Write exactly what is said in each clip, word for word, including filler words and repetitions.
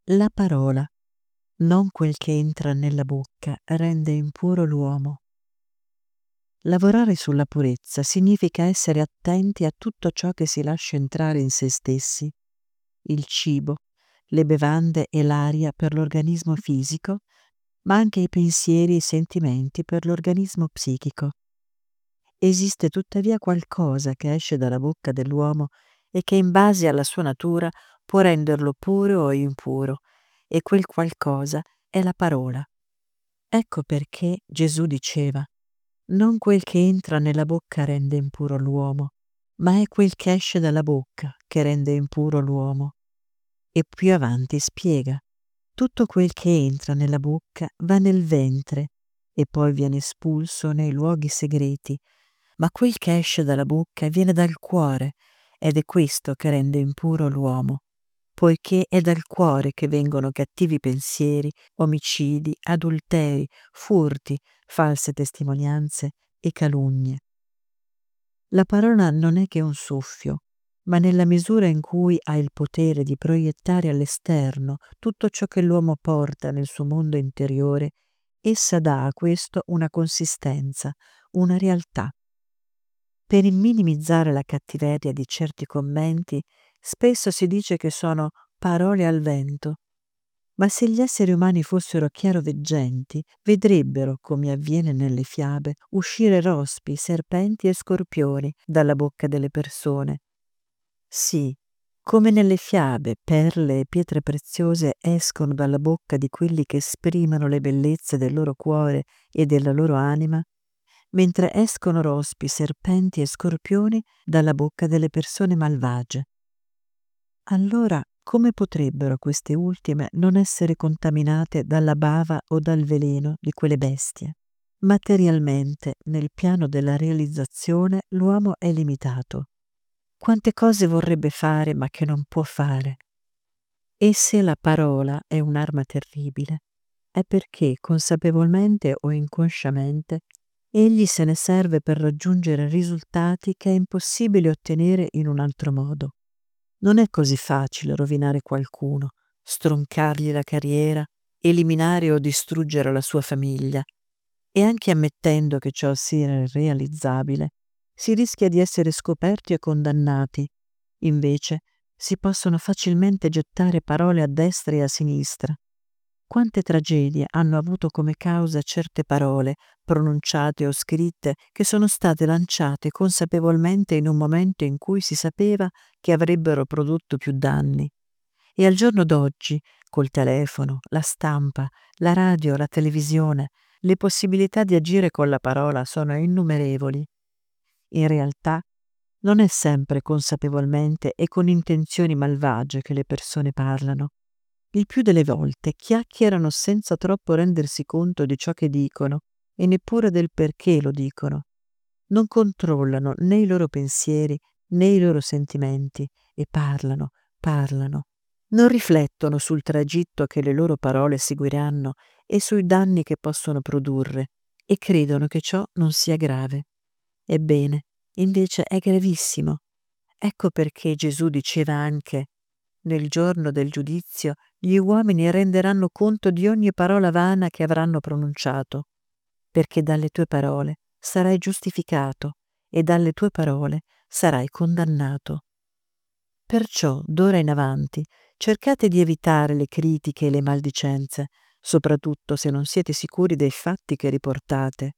La parola, non quel che entra nella bocca, rende impuro l'uomo. Lavorare sulla purezza significa essere attenti a tutto ciò che si lascia entrare in se stessi: il cibo, le bevande e l'aria per l'organismo fisico, ma anche i pensieri e i sentimenti per l'organismo psichico. Esiste tuttavia qualcosa che esce dalla bocca dell'uomo e che in base alla sua natura può renderlo puro o impuro, e quel qualcosa è la parola. Ecco perché Gesù diceva: non quel che entra nella bocca rende impuro l'uomo, ma è quel che esce dalla bocca che rende impuro l'uomo. E più avanti spiega: tutto quel che entra nella bocca va nel ventre e poi viene espulso nei luoghi segreti, ma quel che esce dalla bocca viene dal cuore, ed è questo che rende impuro l'uomo, poiché è dal cuore che vengono cattivi pensieri, omicidi, adulteri, furti, false testimonianze e calunnie. La parola non è che un soffio, ma nella misura in cui ha il potere di proiettare all'esterno tutto ciò che l'uomo porta nel suo mondo interiore, essa dà a questo una consistenza, una realtà. Per minimizzare la cattiveria di certi commenti, spesso si dice che sono parole al vento. Ma se gli esseri umani fossero chiaroveggenti, vedrebbero, come avviene nelle fiabe, uscire rospi, serpenti e scorpioni dalla bocca delle persone. Sì, come nelle fiabe perle e pietre preziose escono dalla bocca di quelli che esprimono le bellezze del loro cuore e della loro anima, mentre escono rospi, serpenti e scorpioni dalla bocca delle persone malvagie. Allora, come potrebbero queste ultime non essere contaminate dalla bava o dal veleno di quelle bestie? Materialmente, nel piano della realizzazione, l'uomo è limitato. Quante cose vorrebbe fare ma che non può fare? E se la parola è un'arma terribile, è perché, consapevolmente o inconsciamente, egli se ne serve per raggiungere risultati che è impossibile ottenere in un altro modo. Non è così facile rovinare qualcuno, stroncargli la carriera, eliminare o distruggere la sua famiglia, e anche ammettendo che ciò sia realizzabile, si rischia di essere scoperti e condannati. Invece si possono facilmente gettare parole a destra e a sinistra. Quante tragedie hanno avuto come causa certe parole, pronunciate o scritte, che sono state lanciate consapevolmente in un momento in cui si sapeva che avrebbero prodotto più danni. E al giorno d'oggi, col telefono, la stampa, la radio, la televisione, le possibilità di agire con la parola sono innumerevoli. In realtà, non è sempre consapevolmente e con intenzioni malvagie che le persone parlano. Il più delle volte chiacchierano senza troppo rendersi conto di ciò che dicono e neppure del perché lo dicono. Non controllano né i loro pensieri né i loro sentimenti e parlano, parlano. Non riflettono sul tragitto che le loro parole seguiranno e sui danni che possono produrre e credono che ciò non sia grave. Ebbene, invece è gravissimo. Ecco perché Gesù diceva anche: nel giorno del giudizio gli uomini renderanno conto di ogni parola vana che avranno pronunciato, perché dalle tue parole sarai giustificato e dalle tue parole sarai condannato. Perciò, d'ora in avanti, cercate di evitare le critiche e le maldicenze, soprattutto se non siete sicuri dei fatti che riportate.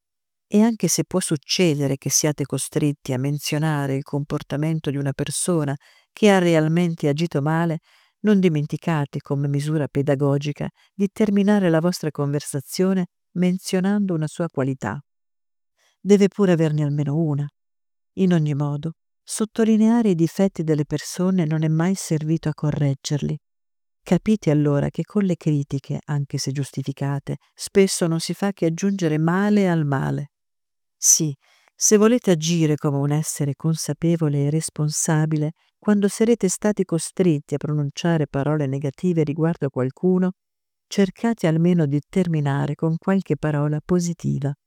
E anche se può succedere che siate costretti a menzionare il comportamento di una persona che ha realmente agito male, non dimenticate, come misura pedagogica, di terminare la vostra conversazione menzionando una sua qualità. Deve pure averne almeno una. In ogni modo, sottolineare i difetti delle persone non è mai servito a correggerli. Capite allora che con le critiche, anche se giustificate, spesso non si fa che aggiungere male al male. Sì, se volete agire come un essere consapevole e responsabile, quando sarete stati costretti a pronunciare parole negative riguardo a qualcuno, cercate almeno di terminare con qualche parola positiva.